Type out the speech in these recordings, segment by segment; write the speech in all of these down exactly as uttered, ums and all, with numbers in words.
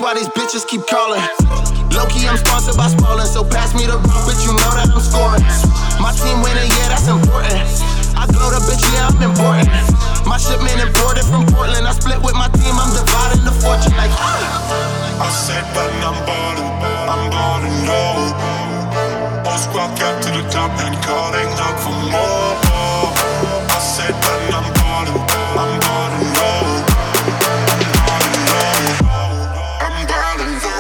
why these bitches keep calling. Low-key, I'm sponsored by Spalding, so pass me the rock, bitch, you know that I'm scoring. My team winning, yeah, that's important. I glow the bitch, yeah, I'm important. My shipment imported from Portland. I split with my team, I'm dividing the fortune like I said when I'm ballin', I'm ballin' low. Whole squad got to the top and calling out for more. I said when I'm ballin', I'm ballin' low. I'm ballin' low. I'm ballin' low.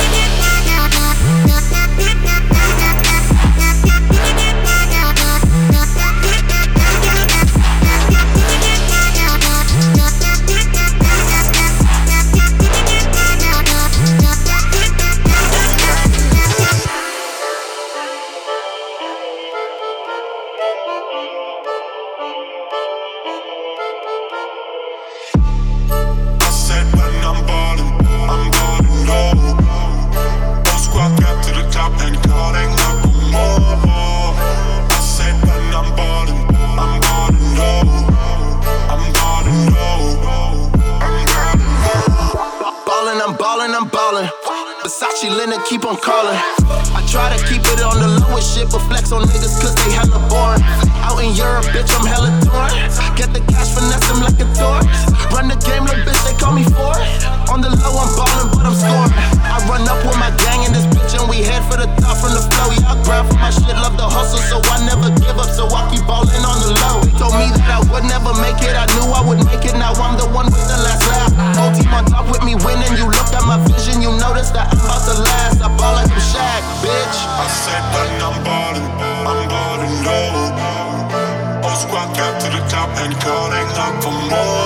Versace Linda keep on calling. I try to keep it on the lowest shit, but flex on niggas cause they hella boring. Out in Europe, bitch, I'm hella torn. Get the cash, finesse them like a torch. Run the game, little bitch, they call me for it. On the low, I'm ballin', but I'm scoring. I run up with my gang in this bitch and we head for the top from the flow. Yeah, I grind for my shit, love the hustle, so I never give up, so I keep ballin' on the low. They told me that I would never make it, I knew I would make it, now I'm the one with the last laugh. Whole team on top with me winning, you look at my vision, you notice that I'm about to last. I ball like I'm Shaq, bitch. I said when I'm ballin', I'm ballin' low. Whole squad got to the top and calling out for more.